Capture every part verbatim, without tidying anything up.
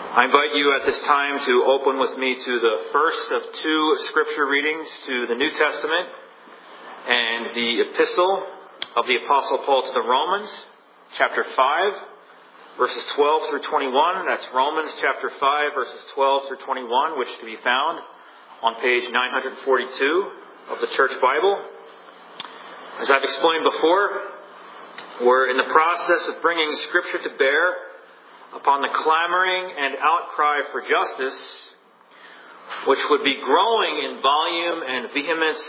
I invite you at this time to open with me to the first of two scripture readings to the New Testament and the epistle of the Apostle Paul to the Romans, chapter five, verses twelve through twenty-one. That's Romans chapter five, verses twelve through twenty-one, which can be found on page nine forty-two of the Church Bible. As I've explained before, we're in the process of bringing Scripture to bear upon the clamoring and outcry for justice, which would be growing in volume and vehemence,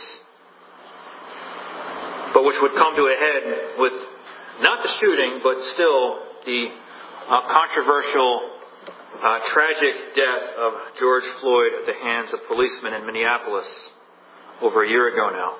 but which would come to a head with not the shooting, but still the uh, controversial, uh, tragic death of George Floyd at the hands of policemen in Minneapolis over a year ago now.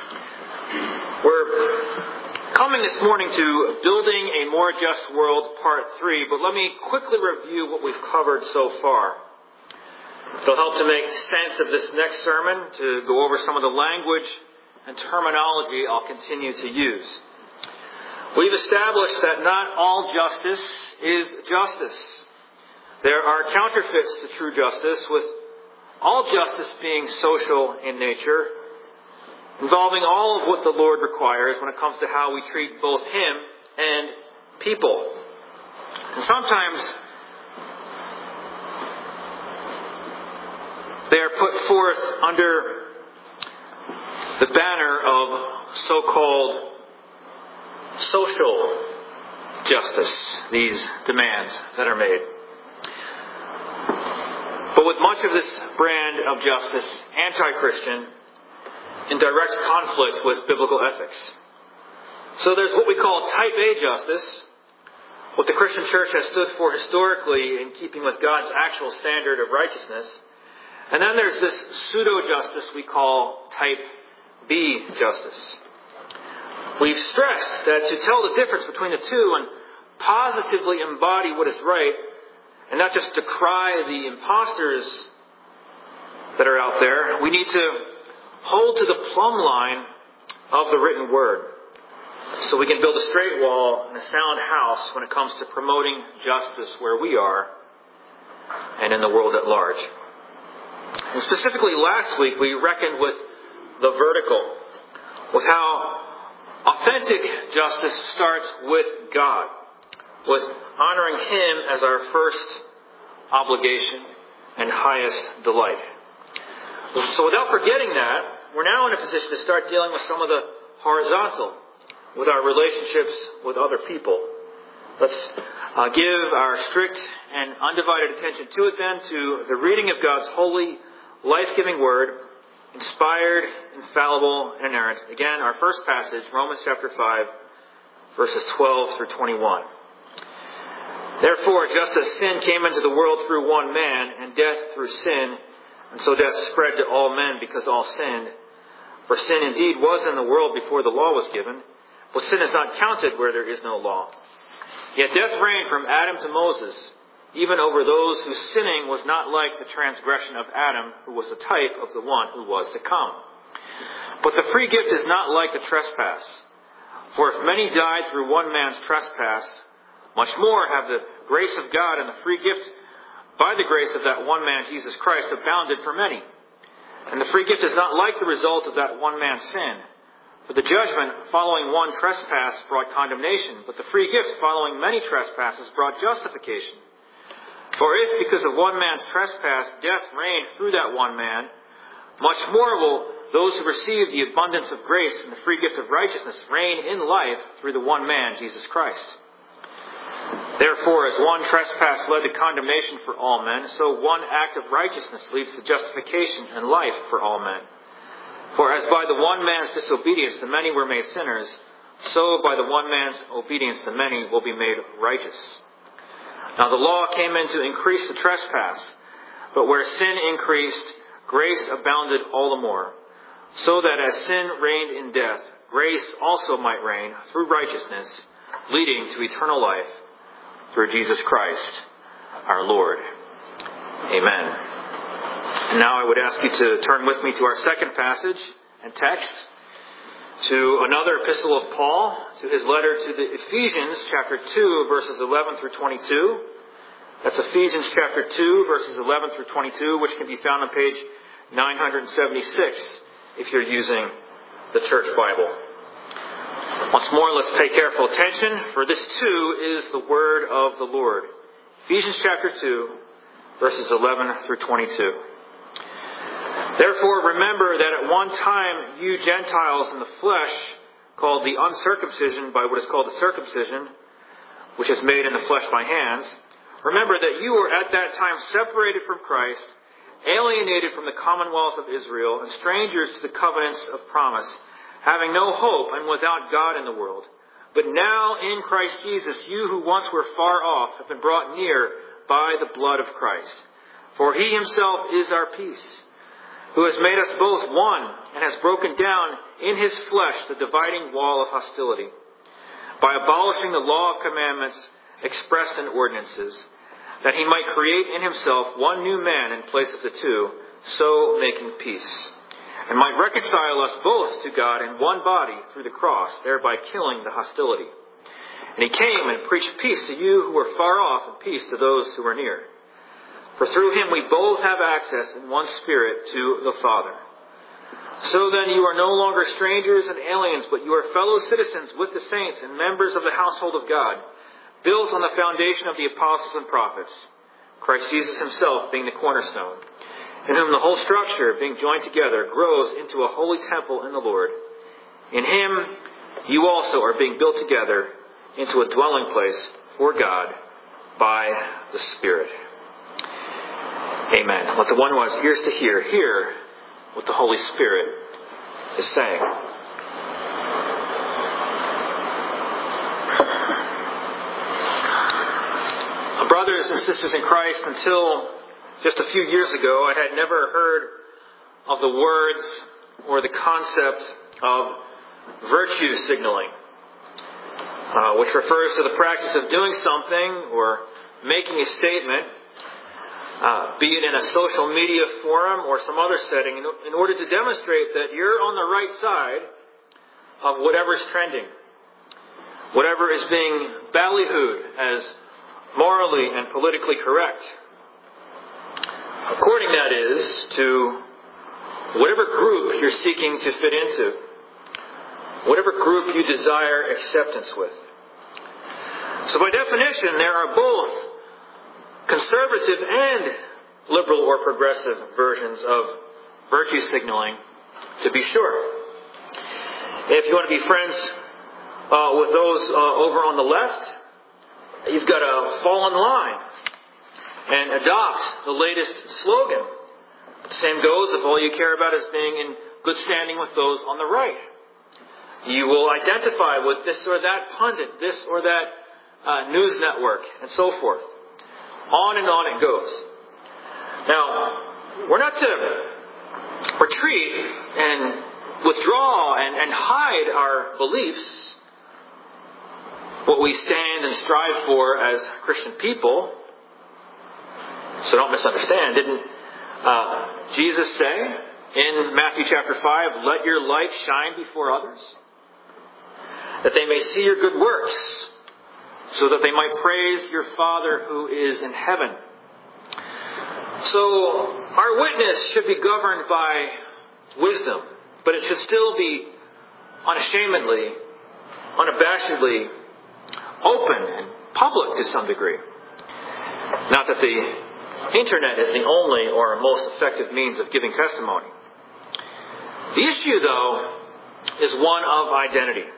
We're coming this morning to Building a More Just World, Part three, but let me quickly review what we've covered so far. It'll help to make sense of this next sermon, to go over some of the language and terminology I'll continue to use. We've established that not all justice is justice. There are counterfeits to true justice, with all justice being social in nature, involving all of what the Lord requires when it comes to how we treat both Him and people. And sometimes they are put forth under the banner of so-called social justice, these demands that are made. But with much of this brand of justice anti-Christian, in direct conflict with biblical ethics. So there's what we call type A justice, what the Christian church has stood for historically in keeping with God's actual standard of righteousness. And then there's this pseudo-justice we call type B justice. We've stressed that to tell the difference between the two and positively embody what is right, and not just decry the imposters that are out there, we need to hold to the plumb line of the written word, so we can build a straight wall and a sound house when it comes to promoting justice where we are and in the world at large. And specifically last week we reckoned with the vertical, with how authentic justice starts with God, with honoring Him as our first obligation and highest delight. So without forgetting that, we're now in a position to start dealing with some of the horizontal, with our relationships with other people. Let's uh, give our strict and undivided attention to it then, to the reading of God's holy, life-giving word, inspired, infallible, and inerrant. Again, our first passage, Romans chapter five, verses twelve through twenty-one. Therefore, just as sin came into the world through one man, and death through sin, and so death spread to all men because all sinned. For sin indeed was in the world before the law was given, but sin is not counted where there is no law. Yet death reigned from Adam to Moses, even over those whose sinning was not like the transgression of Adam, who was a type of the one who was to come. But the free gift is not like the trespass. For if many died through one man's trespass, much more have the grace of God and the free gift by the grace of that one man, Jesus Christ, abounded for many. And the free gift is not like the result of that one man's sin. For the judgment following one trespass brought condemnation, but the free gift following many trespasses brought justification. For if, because of one man's trespass, death reigned through that one man, much more will those who receive the abundance of grace and the free gift of righteousness reign in life through the one man, Jesus Christ. Therefore, as one trespass led to condemnation for all men, so one act of righteousness leads to justification and life for all men. For as by the one man's disobedience the many were made sinners, so by the one man's obedience the many will be made righteous. Now the law came in to increase the trespass, but where sin increased, grace abounded all the more, so that as sin reigned in death, grace also might reign through righteousness, leading to eternal life, through Jesus Christ, our Lord. Amen. And now I would ask you to turn with me to our second passage and text, to another epistle of Paul, to his letter to the Ephesians, chapter two, verses eleven through twenty-two. That's Ephesians chapter two, verses eleven through twenty-two, which can be found on page nine seventy-six if you're using the Church Bible. Once more, let's pay careful attention, for this too is the word of the Lord. Ephesians chapter two, verses eleven through twenty-two. Therefore, remember that at one time you Gentiles in the flesh, called the uncircumcision by what is called the circumcision, which is made in the flesh by hands, remember that you were at that time separated from Christ, alienated from the commonwealth of Israel, and strangers to the covenants of promise, having no hope and without God in the world. But now in Christ Jesus, you who once were far off have been brought near by the blood of Christ. For he himself is our peace, who has made us both one and has broken down in his flesh the dividing wall of hostility, by abolishing the law of commandments expressed in ordinances, that he might create in himself one new man in place of the two, so making peace, and might reconcile us both to God in one body through the cross, thereby killing the hostility. And he came and preached peace to you who were far off, and peace to those who were near. For through him we both have access in one Spirit to the Father. So then you are no longer strangers and aliens, but you are fellow citizens with the saints and members of the household of God, built on the foundation of the apostles and prophets, Christ Jesus himself being the cornerstone, in whom the whole structure, being joined together, grows into a holy temple in the Lord. In him you also are being built together into a dwelling place for God by the Spirit. Amen. Let the one who has ears to hear, hear what the Holy Spirit is saying. Brothers and sisters in Christ, until just a few years ago, I had never heard of the words or the concept of virtue signaling, uh, which refers to the practice of doing something or making a statement, Uh, be it in a social media forum or some other setting, in, in order to demonstrate that you're on the right side of whatever's trending, whatever is being ballyhooed as morally and politically correct. According, that is, to whatever group you're seeking to fit into, whatever group you desire acceptance with. So by definition, there are both conservative and liberal or progressive versions of virtue signaling, to be sure. If you want to be friends uh, with those uh, over on the left, you've got to fall in line and adopt the latest slogan. The same goes if all you care about is being in good standing with those on the right. You will identify with this or that pundit, this or that uh, news network, and so forth. On and on it goes. Now, we're not to retreat and withdraw and, and hide our beliefs, what we stand and strive for as Christian people. So don't misunderstand. Didn't uh, Jesus say in Matthew chapter five, "Let your light shine before others, that they may see your good works, so that they might praise your Father who is in heaven." So our witness should be governed by wisdom, but it should still be unashamedly, unabashedly open and public to some degree. Not that the internet is the only or most effective means of giving testimony. The issue, though, is one of identity.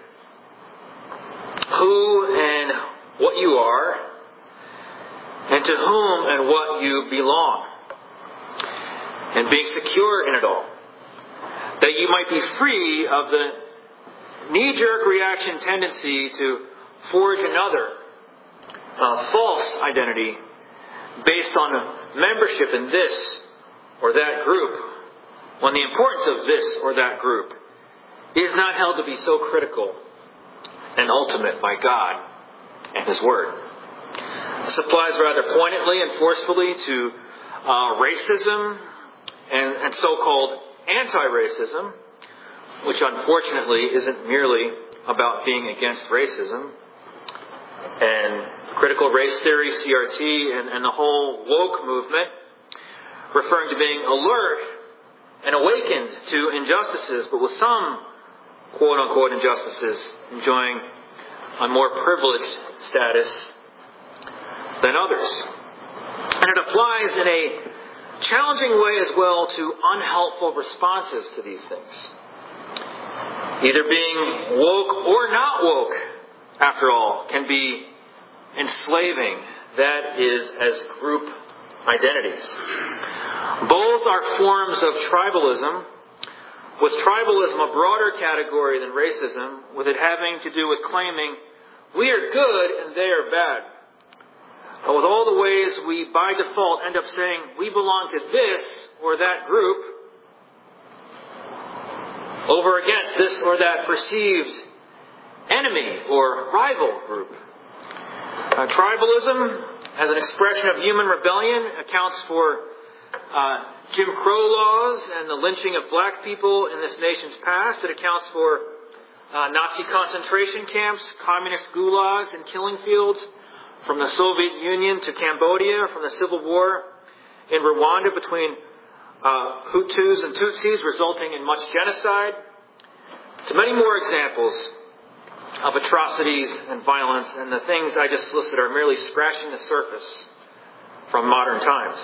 Who and what you are, and to whom and what you belong, and being secure in it all, that you might be free of the knee-jerk reaction tendency to forge another uh, false identity based on membership in this or that group, when the importance of this or that group is not held to be so critical and ultimate by God and His Word. This applies rather poignantly and forcefully to uh, racism and, and so-called anti-racism, which unfortunately isn't merely about being against racism, and critical race theory, C R T, and, and the whole woke movement, referring to being alert and awakened to injustices, but with some quote-unquote injustices enjoying a more privileged status than others. And it applies in a challenging way as well to unhelpful responses to these things. Either being woke or not woke, after all, can be enslaving. That is as group identities. Both are forms of tribalism, with tribalism a broader category than racism, with it having to do with claiming we are good and they are bad. But with all the ways we by default end up saying we belong to this or that group over against this or that perceived enemy or rival group. Uh, tribalism, as an expression of human rebellion, accounts for uh, Jim Crow laws and the lynching of black people in this nation's past. It accounts for uh, Nazi concentration camps, communist gulags and killing fields, from the Soviet Union to Cambodia, from the Civil War in Rwanda between uh, Hutus and Tutsis, resulting in much genocide, to many more examples of atrocities and violence, and the things I just listed are merely scratching the surface from modern times.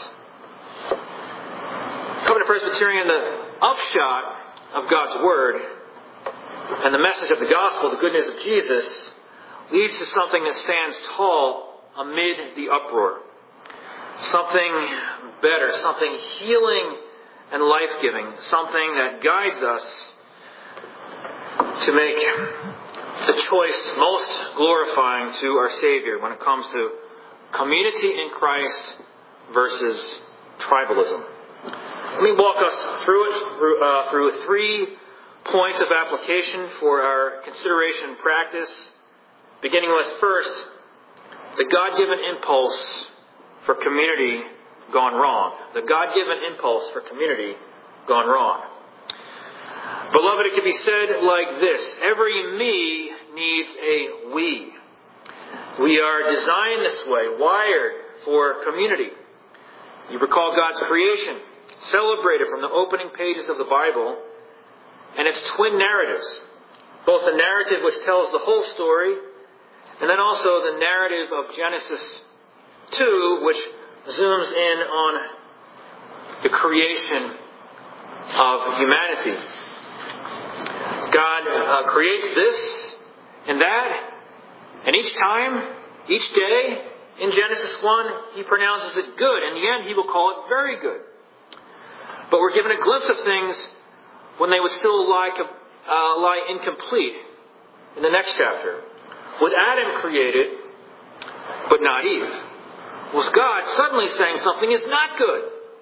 Covenant Presbyterian, the upshot of God's Word and the message of the gospel, the good news of Jesus, leads to something that stands tall amid the uproar. Something better, something healing and life-giving, something that guides us to make the choice most glorifying to our Savior when it comes to community in Christ versus tribalism. Let me walk us through it, through, uh, through three points of application for our consideration and practice. Beginning with, first, the God-given impulse for community gone wrong. The God-given impulse for community gone wrong. Beloved, it can be said like this: every me needs a we. We are designed this way, wired for community. You recall God's creation, celebrated from the opening pages of the Bible, and its twin narratives. Both the narrative which tells the whole story, and then also the narrative of Genesis two, which zooms in on the creation of humanity. God uh, creates this and that, and each time, each day, in Genesis one, He pronounces it good. In the end, He will call it very good. But we're given a glimpse of things when they would still lie, uh, lie incomplete in the next chapter. With Adam created, but not Eve, was God suddenly saying something is not good.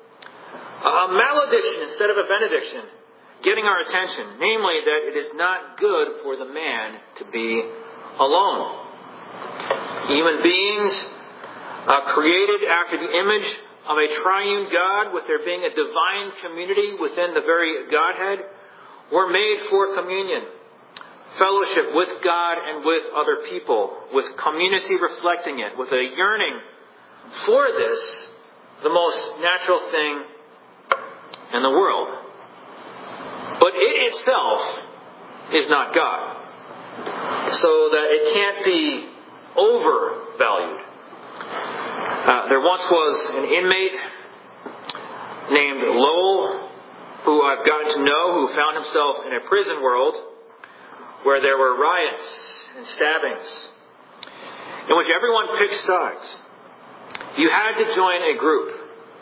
A malediction instead of a benediction, getting our attention. Namely, that it is not good for the man to be alone. Human beings uh, created after the image of a triune God, with there being a divine community within the very Godhead, were made for communion. Fellowship with God and with other people, with community reflecting it, with a yearning for this, the most natural thing in the world. But it itself is not God, so that it can't be overvalued. Uh, there once was an inmate named Lowell, who I've gotten to know, who found himself in a prison world where there were riots and stabbings, in which everyone picked sides. You had to join a group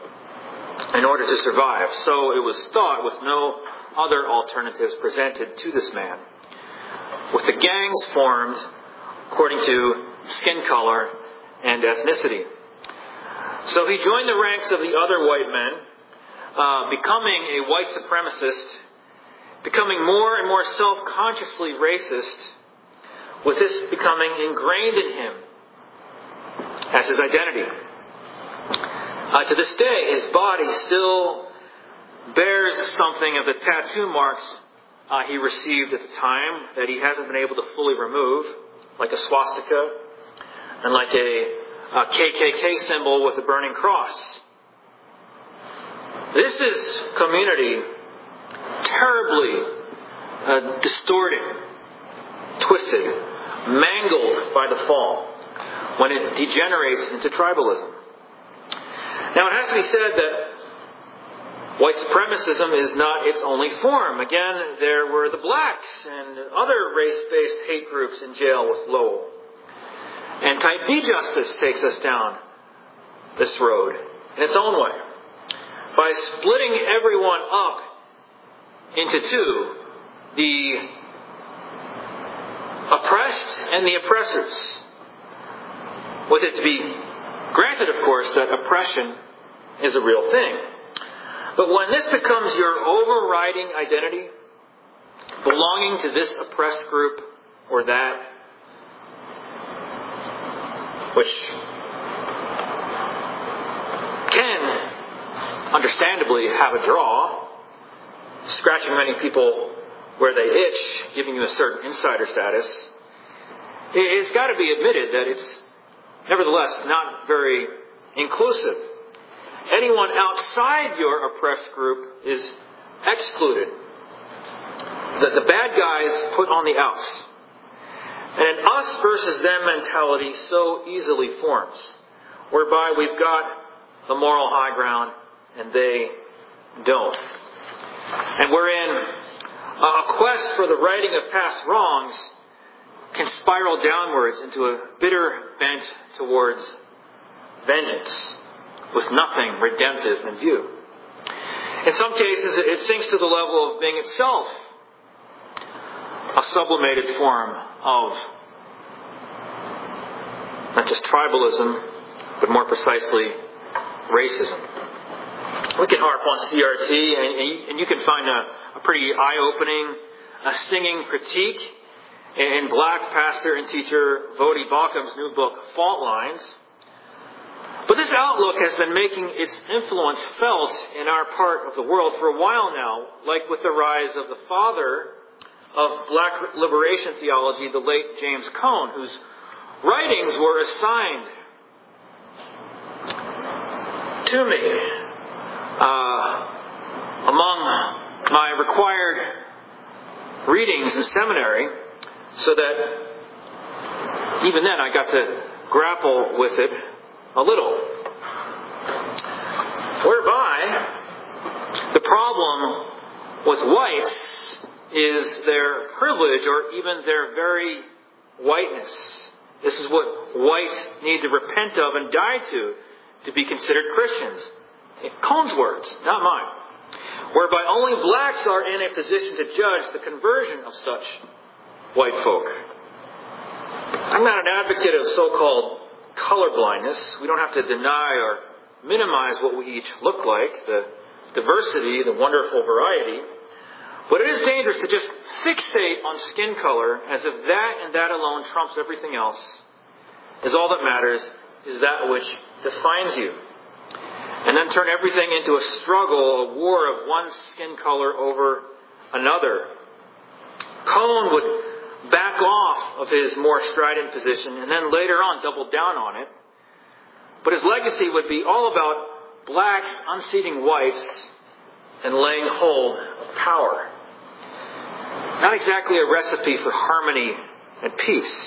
in order to survive. So it was thought, with no other alternatives presented to this man, with the gangs formed according to skin color and ethnicity. So he joined the ranks of the other white men, uh, becoming a white supremacist, becoming more and more self-consciously racist, with this becoming ingrained in him as his identity. Uh, to this day, his body still bears something of the tattoo marks uh, he received at the time that he hasn't been able to fully remove, like a swastika, and like a, a K K K symbol with a burning cross. This is community terribly uh, distorted, twisted, mangled by the fall when it degenerates into tribalism. Now it has to be said that white supremacism is not its only form. Again, there were the blacks and other race-based hate groups in jail with Lowell. And type B justice takes us down this road in its own way. By splitting everyone up into two, the oppressed and the oppressors. With it to be granted, of course, that oppression is a real thing. But when this becomes your overriding identity, belonging to this oppressed group or that, which can understandably have a draw, scratching many people where they itch, giving you a certain insider status, it's got to be admitted that it's nevertheless not very inclusive. Anyone outside your oppressed group is excluded. The, the bad guys put on the outs. And an us versus them mentality so easily forms, whereby we've got the moral high ground and they don't. And wherein a quest for the righting of past wrongs can spiral downwards into a bitter bent towards vengeance with nothing redemptive in view. In some cases, it sinks to the level of being itself a sublimated form of not just tribalism, but more precisely, racism. We can harp on C R T, and, and you can find a, a pretty eye-opening, a stinging critique in Black pastor and teacher Voddie Baucham's new book, Fault Lines. But this outlook has been making its influence felt in our part of the world for a while now, like with the rise of the father of Black liberation theology, the late James Cone, whose writings were assigned to me uh, among my required readings in seminary, so that even then I got to grapple with it a little. Whereby the problem with whites is their privilege or even their very whiteness. This is what whites need to repent of and die to to be considered Christians. Cone's words, not mine. Whereby only blacks are in a position to judge the conversion of such white folk. I'm not an advocate of so-called colorblindness. We don't have to deny or minimize what we each look like, the diversity, the wonderful variety. But it is dangerous to just fixate on skin color as if that and that alone trumps everything else, as all that matters is that which defines you. And then turn everything into a struggle, a war of one skin color over another. Cone would back off of his more strident position and then later on double down on it. But his legacy would be all about blacks unseating whites and laying hold of power. Not exactly a recipe for harmony and peace.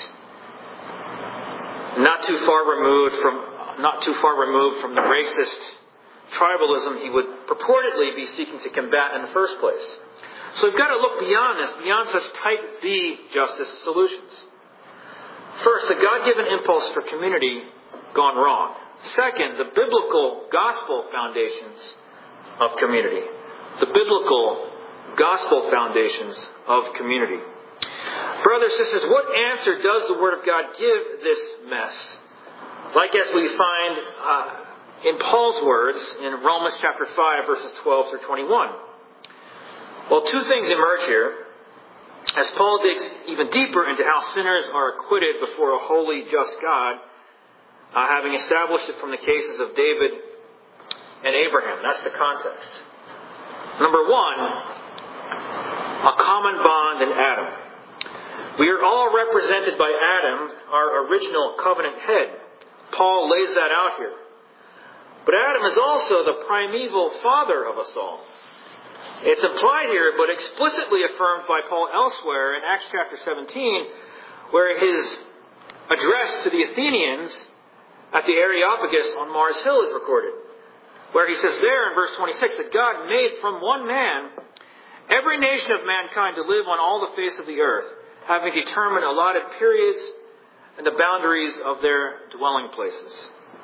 Not too far removed from not too far removed from the racist tribalism he would purportedly be seeking to combat in the first place. So we've got to look beyond this, beyond such type B justice solutions. First, the God-given impulse for community gone wrong. Second, the biblical gospel foundations of community. The biblical gospel foundations of community. Brothers, sisters, what answer does the Word of God give this mess? Like as we find uh, in Paul's words in Romans chapter five, verses twelve through twenty-one. Well, two things emerge here as Paul digs even deeper into how sinners are acquitted before a holy, just God, uh, having established it from the cases of David and Abraham. That's the context. Number one, a common bond in Adam. We are all represented by Adam, our original covenant head. Paul lays that out here. But Adam is also the primeval father of us all. It's implied here, but explicitly affirmed by Paul elsewhere in Acts chapter seventeen, where his address to the Athenians at the Areopagus on Mars Hill is recorded. Where he says there in verse twenty-six that God made from one man every nation of mankind to live on all the face of the earth, having determined allotted periods and the boundaries of their dwelling places.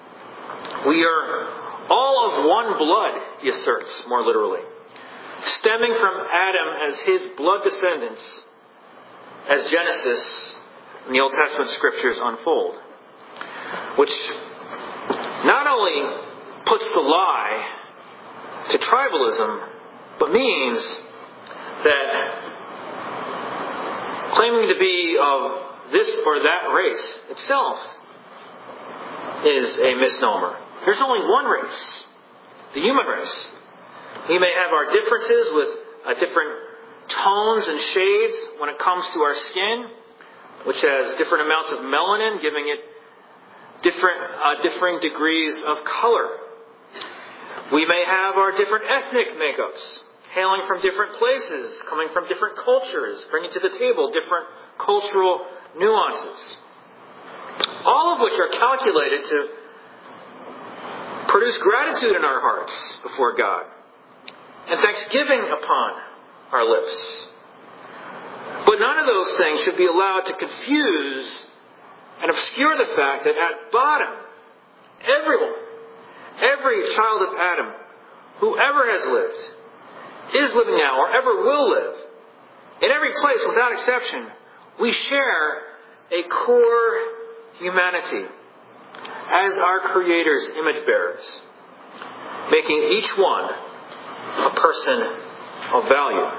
We are all of one blood, he asserts, more literally, stemming from Adam as his blood descendants, as Genesis and the Old Testament scriptures unfold. Which not only puts the lie to tribalism, but means that claiming to be of this or that race itself is a misnomer. There's only one race, the human race. We may have our differences with uh, different tones and shades when it comes to our skin, which has different amounts of melanin, giving it different, uh, differing degrees of color. We may have our different ethnic makeups, hailing from different places, coming from different cultures, bringing to the table different cultural nuances. All of which are calculated to produce gratitude in our hearts before God and thanksgiving upon our lips. But none of those things should be allowed to confuse and obscure the fact that at bottom, everyone, every child of Adam, whoever has lived, is living now, or ever will live, in every place without exception, we share a core humanity as our Creator's image bearers, making each one a person of value.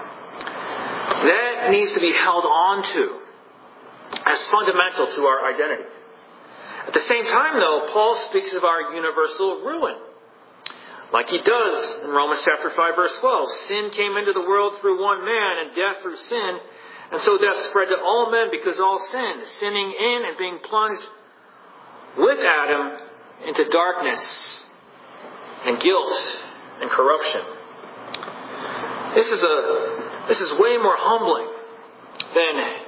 That needs to be held on to as fundamental to our identity. At the same time, though, Paul speaks of our universal ruin. Like he does in Romans chapter five, verse twelve. Sin came into the world through one man, and death through sin. And so death spread to all men because all sinned, sinning in and being plunged with Adam into darkness and guilt and corruption. This is a this is way more humbling than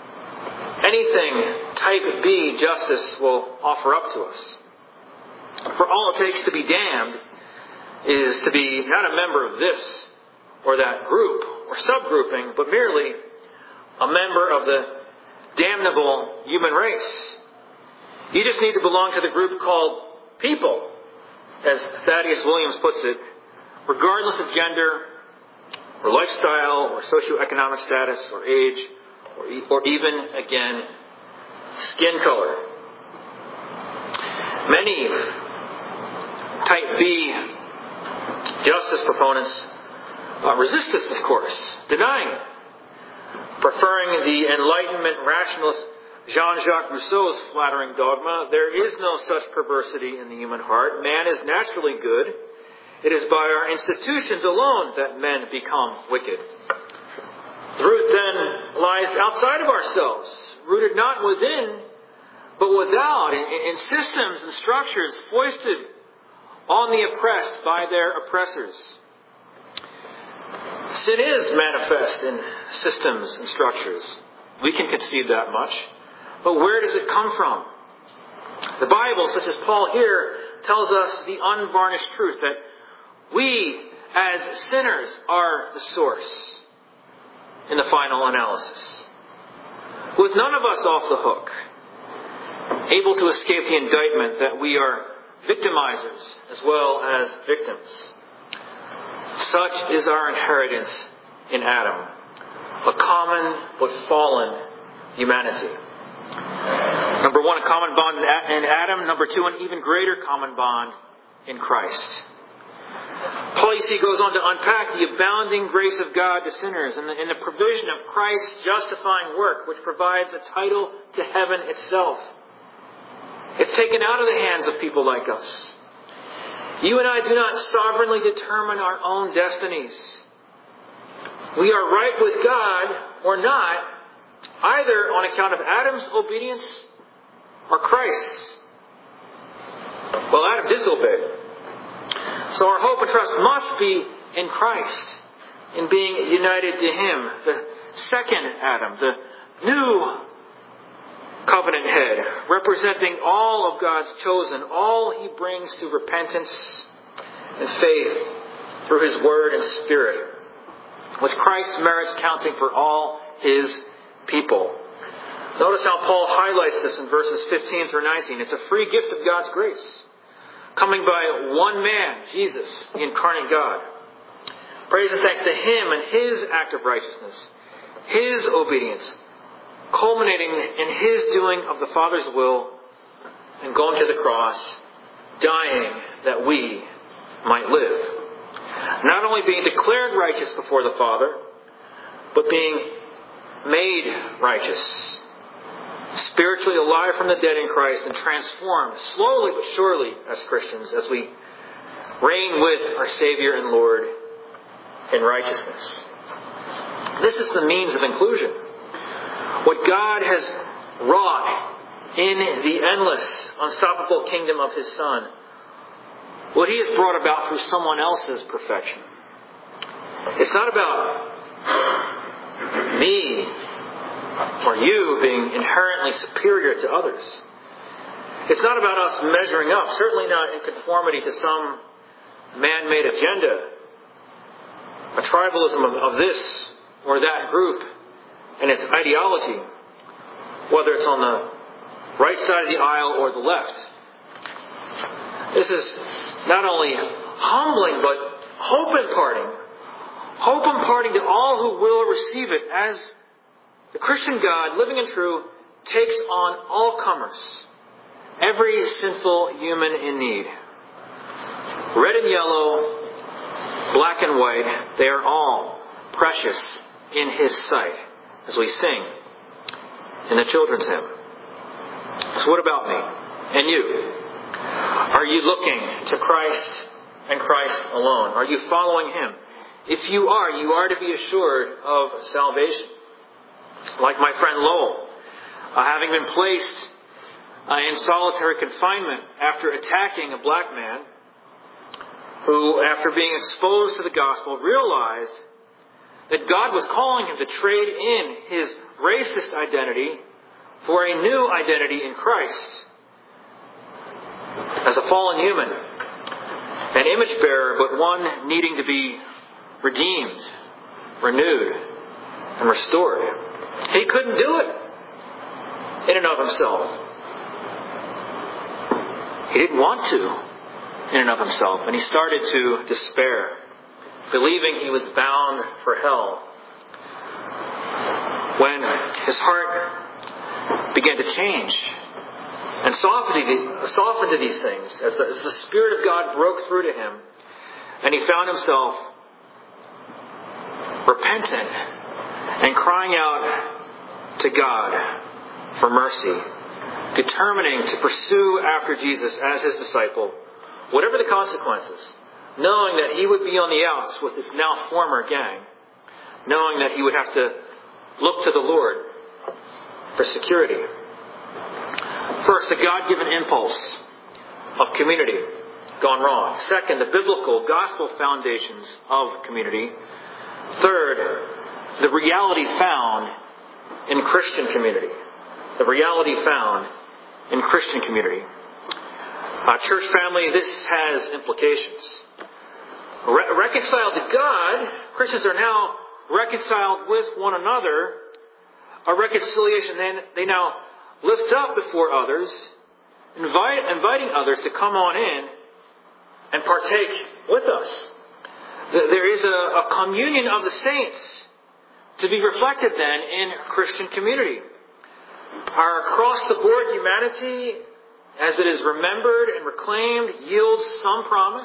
anything type B justice will offer up to us. For all it takes to be damned is to be not a member of this or that group or subgrouping, but merely a member of the damnable human race. You just need to belong to the group called people, as Thaddeus Williams puts it, regardless of gender or lifestyle or socioeconomic status or age or, e- or even, again, skin color. Many type B justice proponents uh, resist this, of course, denying it, preferring the Enlightenment rationalist Jean-Jacques Rousseau's flattering dogma. There is no such perversity in the human heart. Man is naturally good. It is by our institutions alone that men become wicked. The root then lies outside of ourselves, rooted not within, but without, in, in systems and structures foisted on the oppressed by their oppressors. Sin is manifest in systems and structures. We can concede that much. But where does it come from? The Bible, such as Paul here, tells us the unvarnished truth that we, as sinners, are the source in the final analysis. With none of us off the hook, able to escape the indictment that we are victimizers as well as victims. Such is our inheritance in Adam, a common but fallen humanity. Number one, a common bond in Adam. Number two, an even greater common bond in Christ. Paul, you see, goes on to unpack the abounding grace of God to sinners and the, and the provision of Christ's justifying work, which provides a title to heaven itself. It's taken out of the hands of people like us. You and I do not sovereignly determine our own destinies. We are right with God or not either on account of Adam's obedience or Christ's. Well, Adam disobeyed. So our hope and trust must be in Christ, in being united to Him, the second Adam, the new covenant head, representing all of God's chosen, all He brings to repentance and faith through His Word and Spirit, with Christ's merits counting for all His people. Notice how Paul highlights this in verses fifteen through nineteen. It's a free gift of God's grace, coming by one man, Jesus, the incarnate God. Praise and thanks to Him and His act of righteousness, His obedience, culminating in His doing of the Father's will and going to the cross, dying that we might live. Not only being declared righteous before the Father, but being made righteous, spiritually alive from the dead in Christ and transformed slowly but surely as Christians as we reign with our Savior and Lord in righteousness. This is the means of inclusion. What God has wrought in the endless, unstoppable kingdom of His Son, what He has brought about through someone else's perfection. It's not about me or you being inherently superior to others. It's not about us measuring up, certainly not in conformity to some man-made agenda, a tribalism of, of this or that group and its ideology, whether it's on the right side of the aisle or the left. This is not only humbling, but hope imparting. Hope imparting to all who will receive it, as the Christian God, living and true, takes on all comers, every sinful human in need. Red and yellow, black and white, they are all precious in His sight, as we sing in the children's hymn. So what about me and you? Are you looking to Christ and Christ alone? Are you following Him? If you are, you are to be assured of salvation. Like my friend Lowell, uh, having been placed uh, in solitary confinement after attacking a black man who, after being exposed to the gospel, realized that God was calling him to trade in his racist identity for a new identity in Christ. As a fallen human, an image bearer, but one needing to be redeemed, renewed, and restored. He couldn't do it in and of himself. He didn't want to in and of himself, and he started to despair, believing he was bound for hell. When his heart began to change and soften to, soften to these things, as the, as the Spirit of God broke through to him, and he found himself repentant and crying out to God for mercy, determining to pursue after Jesus as His disciple, whatever the consequences, knowing that he would be on the outs with his now former gang, knowing that he would have to look to the Lord for security. First, the God-given impulse of community gone wrong. Second, the biblical gospel foundations of community. Third, the reality found in Christian community. The reality found in Christian community. Uh, church family, this has implications. Re- reconciled to God, Christians are now reconciled with one another. A reconciliation then they now lift up before others, invite, inviting others to come on in and partake with us. There is a, a communion of the saints to be reflected then in Christian community. Our across-the-board humanity, as it is remembered and reclaimed, yields some promise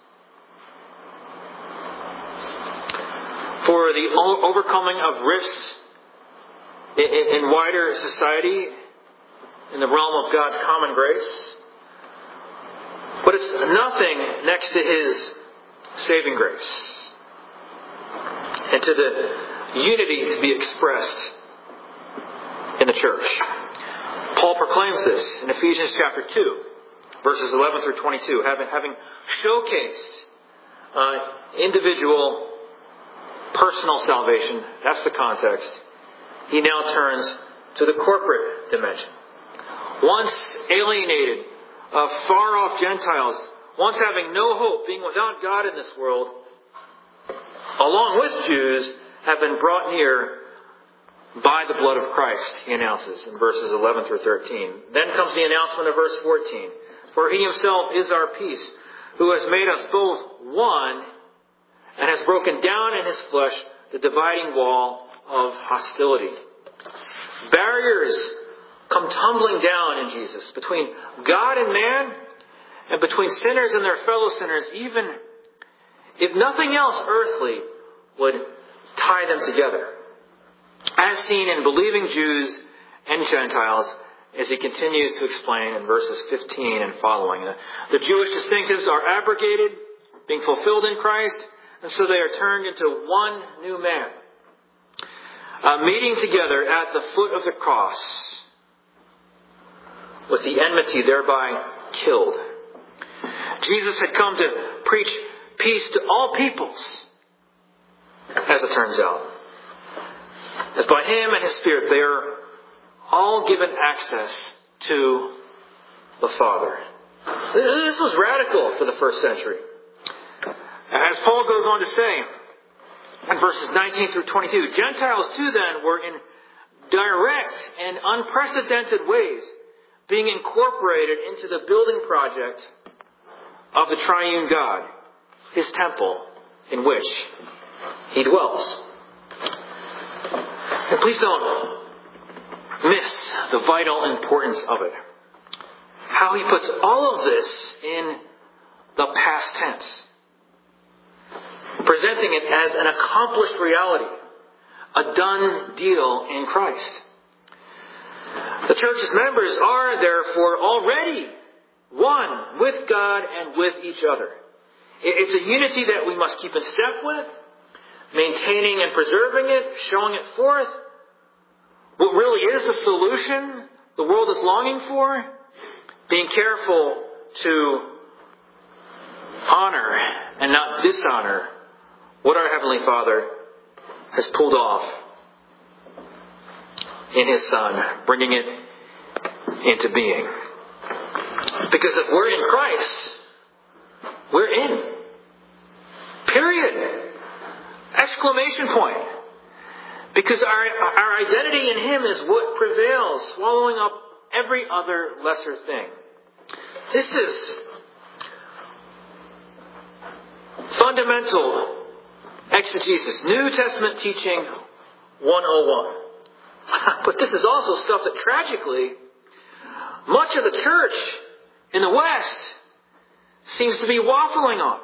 for the overcoming of rifts in, in wider society in the realm of God's common grace. But it's nothing next to His saving grace and to the unity to be expressed in the church. Paul proclaims this in Ephesians chapter two, verses eleven through twenty-two, having, having showcased uh, individual personal salvation. That's the context. He now turns to the corporate dimension. Once alienated, uh, far-off Gentiles, once having no hope, being without God in this world, along with Jews, have been brought near by the blood of Christ, he announces in verses eleven through thirteen. Then comes the announcement of verse fourteen. For he himself is our peace, who has made us both one and has broken down in his flesh the dividing wall of hostility. Barriers come tumbling down in Jesus between God and man, and between sinners and their fellow sinners, even if nothing else earthly would tie them together. As seen in believing Jews and Gentiles, as he continues to explain in verses fifteen and following. The Jewish distinctives are abrogated, being fulfilled in Christ, and so they are turned into one new man. Uh, meeting together at the foot of the cross, with the enmity thereby killed. Jesus had come to preach peace to all peoples, as it turns out. As by him and his Spirit they are all given access to the Father. This was radical for the first century. As Paul goes on to say in verses nineteen through twenty-two, Gentiles too then were in direct and unprecedented ways being incorporated into the building project of the triune God, his temple in which he dwells. And please don't miss the vital importance of it. How he puts all of this in the past tense, presenting it as an accomplished reality, a done deal in Christ. The church's members are therefore already one with God and with each other. It's a unity that we must keep in step with, maintaining and preserving it, showing it forth. What really is the solution the world is longing for? Being careful to honor and not dishonor what our Heavenly Father has pulled off in His Son, bringing it into being. Because if we're in Christ, we're in. Period. Exclamation point. Because our, our identity in Him is what prevails, swallowing up every other lesser thing. This is fundamental exegesis, New Testament teaching one oh one. But this is also stuff that tragically, much of the church in the West seems to be waffling on.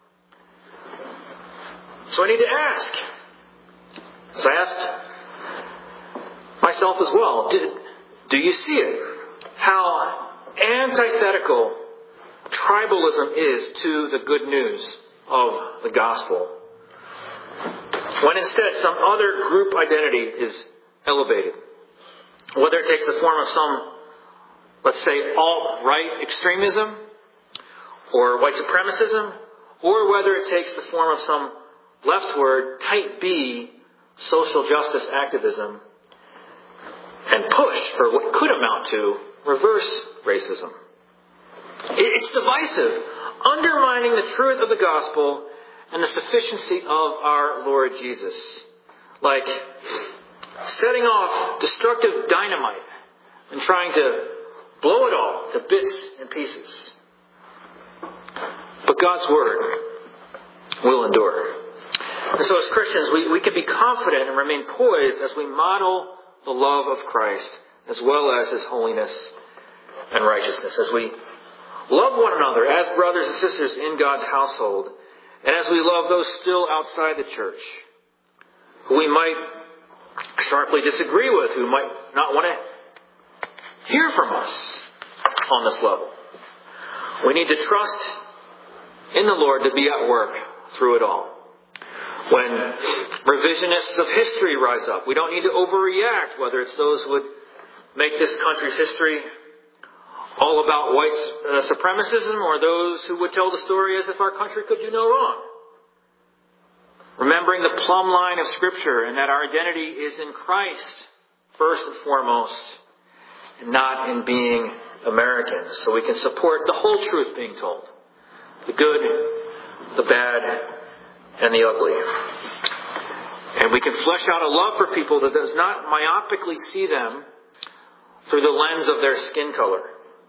So I need to ask, as I asked myself as well, do, do you see it? How antithetical tribalism is to the good news of the gospel, when instead some other group identity is elevated. Whether it takes the form of some, let's say, alt-right extremism or white supremacism, or whether it takes the form of some leftward, type B, social justice activism and push for what could amount to reverse racism. It's divisive, undermining the truth of the gospel and the sufficiency of our Lord Jesus. Like setting off destructive dynamite and trying to blow it all to bits and pieces. But God's Word will endure. And so as Christians, we, we can be confident and remain poised as we model the love of Christ as well as His holiness and righteousness. As we love one another as brothers and sisters in God's household, and as we love those still outside the church, who we might sharply disagree with, who might not want to hear from us on this level. We need to trust in the Lord to be at work through it all. When revisionists of history rise up, we don't need to overreact, whether it's those who would make this country's history all about white uh, supremacism, or those who would tell the story as if our country could do no wrong? Remembering the plumb line of Scripture and that our identity is in Christ first and foremost, and not in being Americans, so we can support the whole truth being told. The good, the bad, and the ugly. And we can flesh out a love for people that does not myopically see them through the lens of their skin color,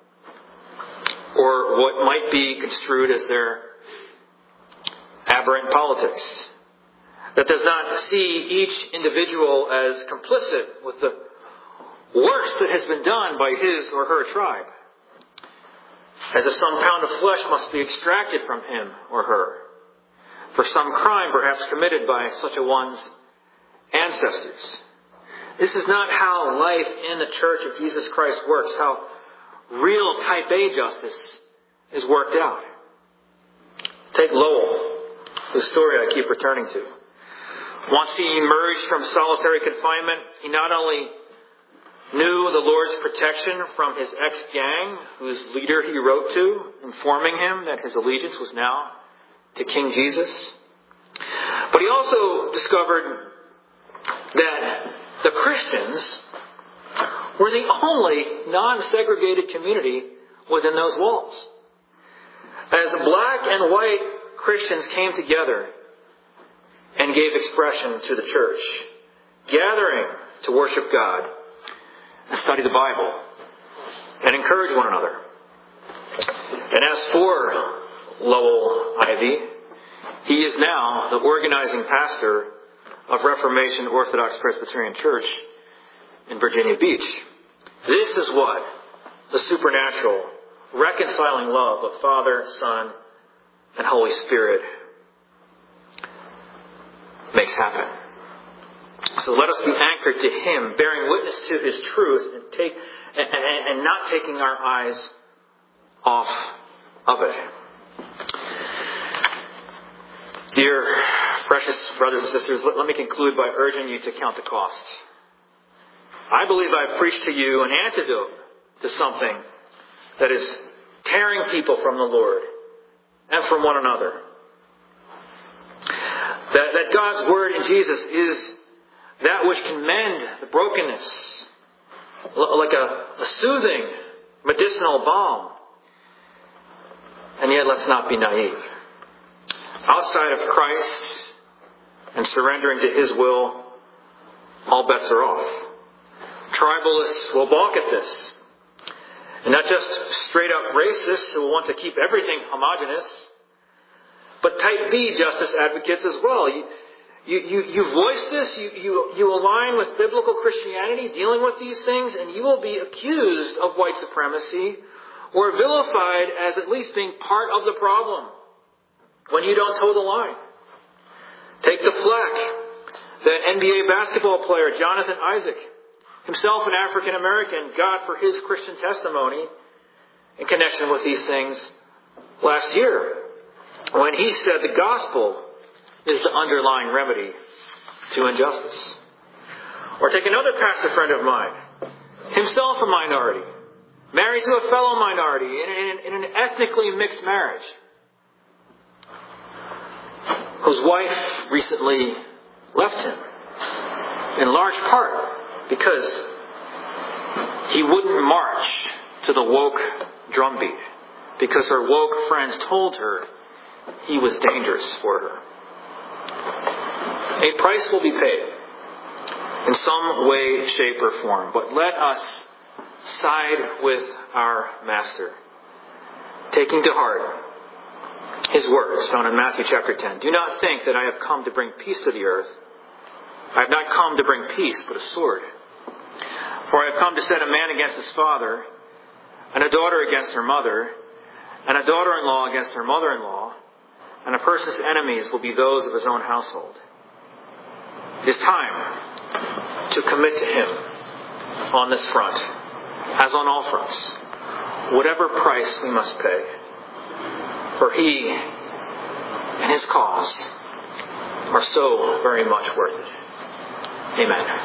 or what might be construed as their aberrant politics. That does not see each individual as complicit with the worst that has been done by his or her tribe, as if some pound of flesh must be extracted from him or her for some crime perhaps committed by such a one's ancestors. This is not how life in the Church of Jesus Christ works, how real type A justice is worked out. Take Lowell, the story I keep returning to. Once he emerged from solitary confinement, he not only knew the Lord's protection from his ex-gang, whose leader he wrote to, informing him that his allegiance was now to King Jesus, but he also discovered that the Christians were the only non-segregated community within those walls. As black and white Christians came together and gave expression to the church, gathering to worship God and study the Bible and encourage one another. And as for Lowell Ivy, he is now the organizing pastor of Reformation Orthodox Presbyterian Church in Virginia Beach. This is what the supernatural, reconciling love of Father, Son, and Holy Spirit makes happen. So let us be anchored to Him, bearing witness to His truth, and take and, and, and not taking our eyes off of it. Dear precious brothers and sisters, let, let me conclude by urging you to count the cost. I believe I've preached to you an antidote to something that is tearing people from the Lord and from one another. That, that God's Word in Jesus is that which can mend the brokenness, like a, a soothing medicinal balm. And yet let's not be naive. Outside of Christ and surrendering to His will, all bets are off. Tribalists will balk at this. And not just straight up racists who will want to keep everything homogenous, but type B justice advocates as well. You, you, you, you voice this, you, you, you align with biblical Christianity dealing with these things, and you will be accused of white supremacy or vilified as at least being part of the problem when you don't toe the line. Take the flack that N B A basketball player Jonathan Isaac, himself an African American, got for his Christian testimony in connection with these things last year, when he said the gospel is the underlying remedy to injustice. Or take another pastor friend of mine, himself a minority, married to a fellow minority in, in, in an ethnically mixed marriage, whose wife recently left him, in large part because he wouldn't march to the woke drumbeat, because her woke friends told her he was dangerous for her. A price will be paid in some way, shape, or form, but let us side with our Master, taking to heart His words found in Matthew chapter ten. Do not think that I have come to bring peace to the earth. I have not come to bring peace, but a sword. For I have come to set a man against his father, and a daughter against her mother, and a daughter-in-law against her mother-in-law, and a person's enemies will be those of his own household. It is time to commit to Him on this front, as on all fronts, whatever price we must pay. For He and His cause are so very much worth it. Amen.